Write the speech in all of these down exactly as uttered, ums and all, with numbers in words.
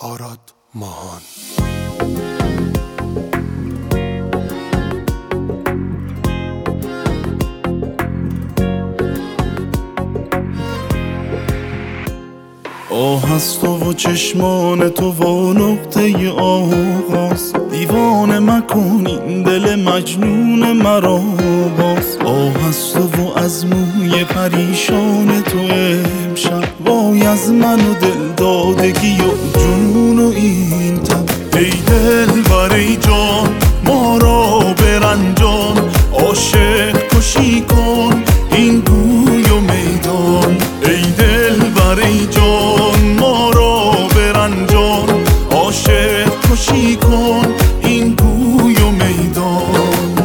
آراد ماهان. آه از تو و چشمان تو و نقطه آغاز، دیوانه مکن این دل مجنون مرا باز. آه از تو و از موی پریشان تو امشب، وای از من و دل دادگی و جنون و این تب. ای دل بری جان ما را برنجان، عاشق کشی کن این گوی و میدان. ای دل بری جان ما را برنجان، عاشق کشی کن این گوی و میدان.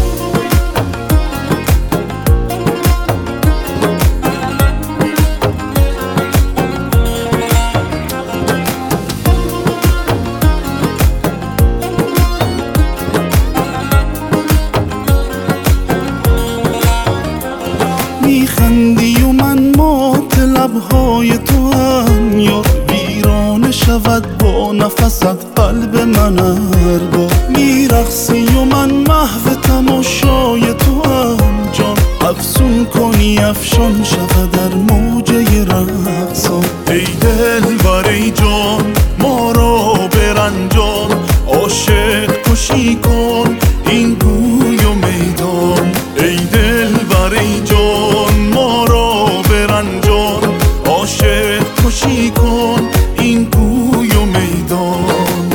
میخندی و من مات لبهای تو هم یاد، ویرانه شود با نفست قلب من هر بار. میرقصی و من محو تماشای تو هم جان، افسون کنی افشان شود در موجه رقصان. ای دل بری جان ما را برنجان، عاشق کشی کن این گوی و میدان. ای دل بری جان ما را برنجان، عاشق کشی کن این گوی و میدان.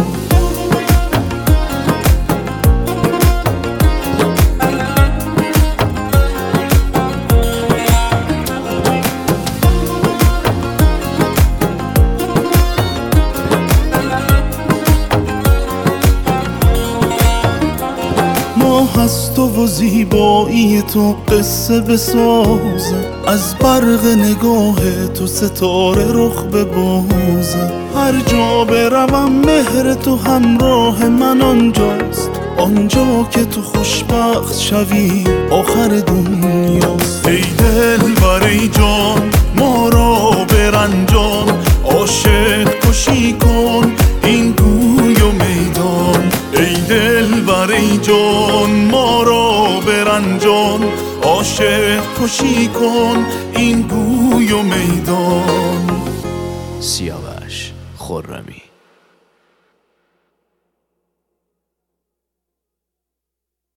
ماه از تو و زیبایی تو قصه بسازد، از برق نگاه تو ستاره رخ ببازد. هر جا بروم مهر تو همراه من آنجاست، آنجا که تو خوشبخت شوی آخر دنیاست. ای دل بری جان ما را برنجان، عاشق کشی کن این گوی و میدان. ای دل بری جان ما را برنجان، عاشق کشی کن این گوی و میدان. سیاوش خرمی.